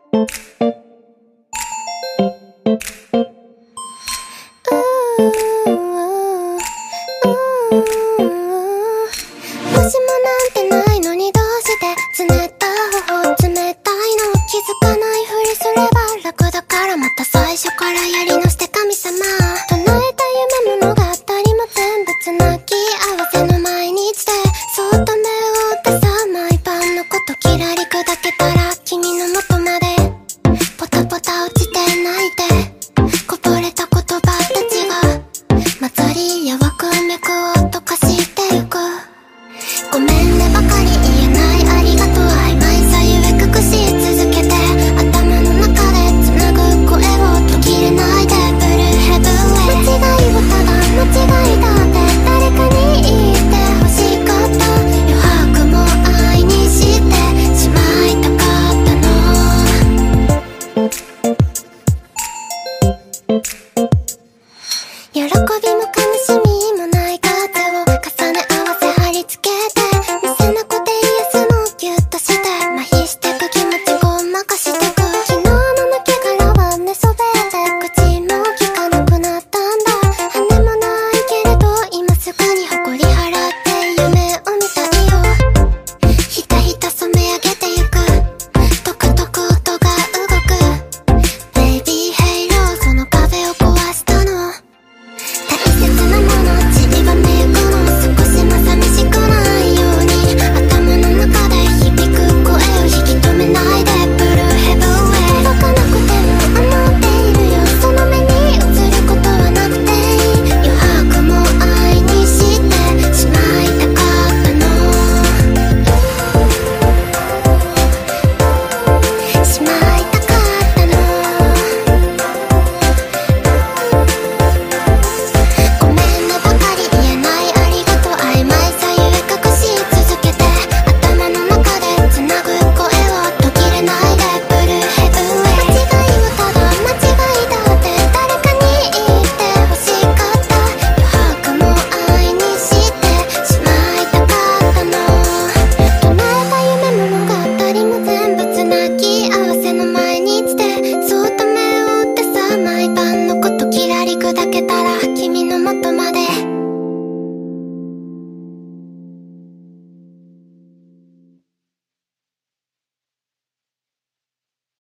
なんてないのにどうしてつねった頬冷たいの気づかないふりすれば楽だからまた最初からやり直して神様唱えた夢物語も全部つなぎ合わせの毎日でそっと目を追ってさ毎晩のこときらり砕けたら君の元までポタポタ落ちて泣いてこぼれた言葉たちが混ざりやわく脈を溶かしてゆくごめんねばかり言えないありがとう曖昧さゆえ隠し続けて頭の中で繋ぐ声を途切れないでブルーヘブンへ間違いをただ間違いだって誰かに言って欲しかった余白も愛にしてしまいたかったの喜びも悲しみもない風を重ね合わせ貼り付けて見せなくて癒すのギュッとして麻痺してく気持ちごまかしてく昨日の抜け殻は寝そべって口も聞かなくなったんだ羽もないけれど今すぐに誇り払って夢を見たいよひたひた染め上げてゆくトクトク音が動くベイビーヘイローその壁を壊したの大切なもの散りばめゆくの少しも寂しくないように頭の中で響く声を引き止めないでブルーヘブンへ届かなくても思っているよその目に映ることはなくていい余白も愛にしてしまいたかったのしまいたかったのごめんねばかり言えないありがとう曖昧さゆえ隠し続けて頭の中で繋ぐ声を途切れないでブルーヘブンへ間違いをただ間違いだって誰かに言って欲しかった余白も愛にしてしまいたかったの唱えた夢物語も全部つなぎ合わせの毎日でそっと目を追ってさ毎晩のこときらり砕けたら君の元まで